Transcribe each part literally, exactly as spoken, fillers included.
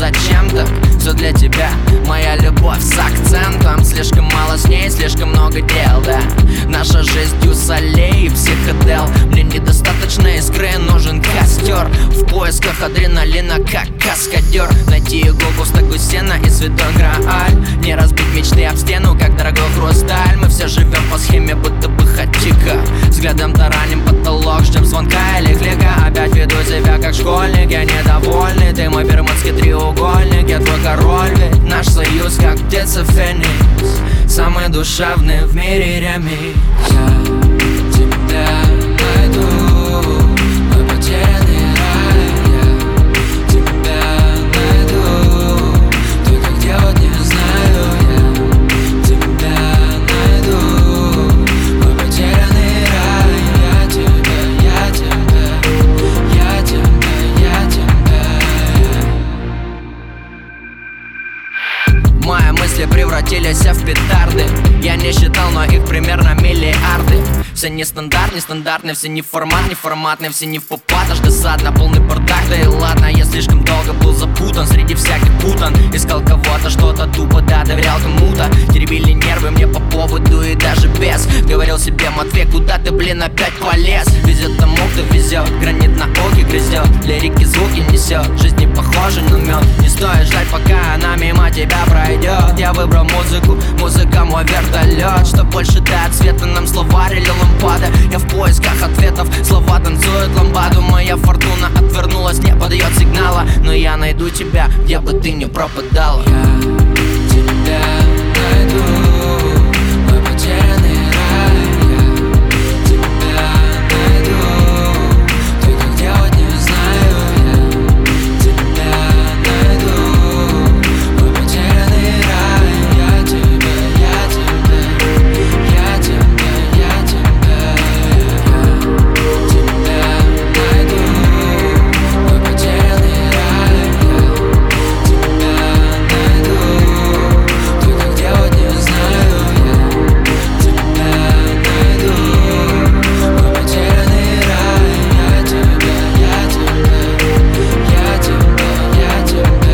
зачем так? Все для тебя, моя любовь с акцентом. Слишком мало с ней, слишком много дел, да. Наша жизнь дюсалей и психодел. Мне недостаточно искры, нужен костер. В поисках адреналина, как каскадер. Найти иголку в стогу сена и святой грааль. Не разбить мечты об стену, как дорогой хрусталь. Мы все живем по схеме, будто бы хатика. Взглядом тараним потолок, ждем звонка или клика. Опять веду себя как школьник, я недовольный. Ты мой бермудский треугольник, я твой король. Ведь наш союз как птица феникс, самый душевный в мире ремикс. Я тебя найду, мой потерянный рай. Я тебя найду, только где вот не знаю. Я тебя найду, мой потерянный рай. Я тебя, я тебя, я тебя, я тебя. Мои мысли превратились в петарды. Я не считал, но их примерно миллиарды. Все нестандартные, нестандартные, все не формат, не форматные, все не в попад, аж досадно, полный бардак. Да и ладно, я слишком долго был запутан среди всяких путан. Искал кого-то, что-то тупо, да, доверял кому-то. Теребили нервы мне по поводу и даже без. Говорил себе: Матвей, куда ты, блин, опять полез? Везет тому, кто везет, гранит на оке грызет, лирики звуки несет, жизнь не похожа на мед. Не стоит ждать, пока она мимо тебя пройдет. Я выбрал музыку, музыка мой вертолет. Что больше дает света нам, словарь или лампада? Я в поисках ответов, слова танцуют ламбаду. Моя фортуна отвернулась, не подает сигнала. Но я найду тебя, где бы ты ни пропадала. Я тебя найду, мой потерянный рай. Я тебя найду, только где вот не знаю. Я тебя найду, мой потерянный рай. Я тебя, я тебя, я тебя, я тебя. Я тебя найду, мой потерянный рай. Я тебя найду, только где вот не знаю. Я тебя найду, мой потерянный рай. Я тебя, я тебя, я тебя, я тебя.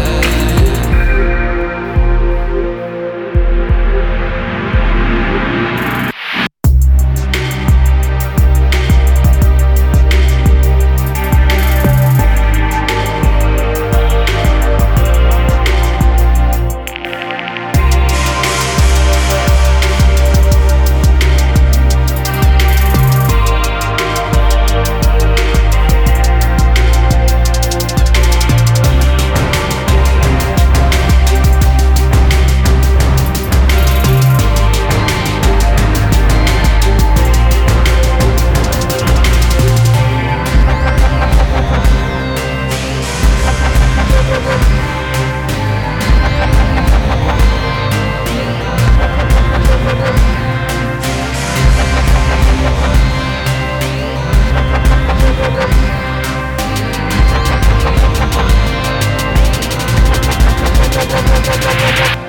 We'll be right back.